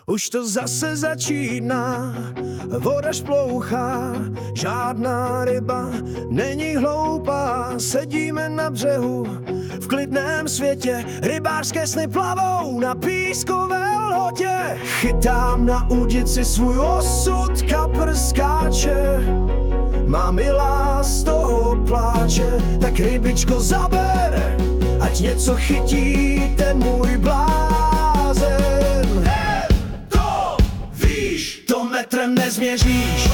Už to zase začíná, voda šplouchá, žádná ryba není hloupá. Sedíme na břehu, v klidném světě, rybářské sny plavou na pískové lodě. Chytám na údici svůj osud, kapr skáče, má milá z toho pláče. Tak rybičko zaber, ať něco chytí ten můj blázen. To víš, to metrem nezměříš.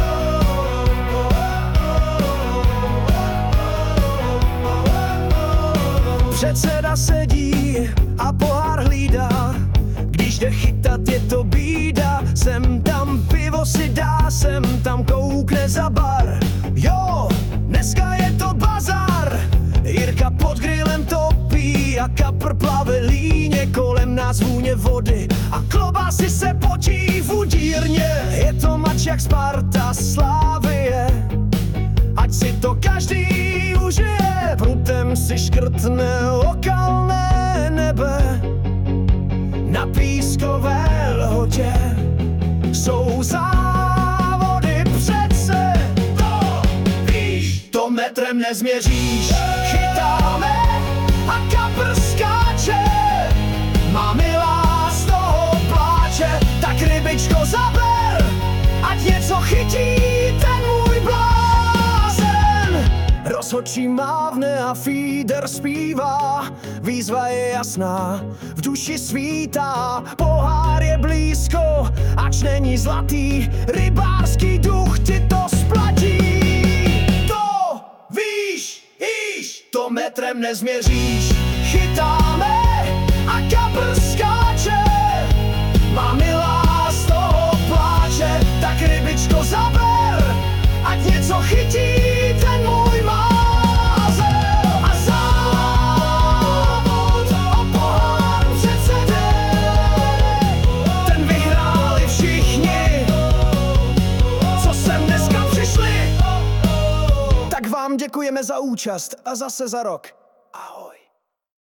Předseda sedí a pohár hlídá, když jde chytat, je to bída. Sem tam pivo si dá, sem tam koukne za bar. Jo, dneska je to bazar. Jirka pod grillem topí a kapr plave líně, kolem nás vůně vody a klobásy se potí v udírně. Je to mač jak Sparta Slavie, ať si to každý užije. Prutem si škrtne okalné nebe, na pískové lhodě jsou závody přece. To víš, to metrem nezměříš. Chytáme a kapr skáče, má milá z toho pláče. Tak rybičko zaber, ať něco chytí ten můj blázen. Rozhodčí mávne a feeder zpívá, výzva je jasná, v duši svítá. Pohár je blízko, ač není zlatý, rybářský duch ti to splatí. To víš, to metrem nezměříš. Chytáme a kapr skáče, má milá z toho pláče. Tak rybičko zaber, ať něco chytí ten můj mázel. A závod o pohár přece jde, ten vyhráli všichni, co sem dneska přišli. Tak vám děkujeme za účast a zase za rok.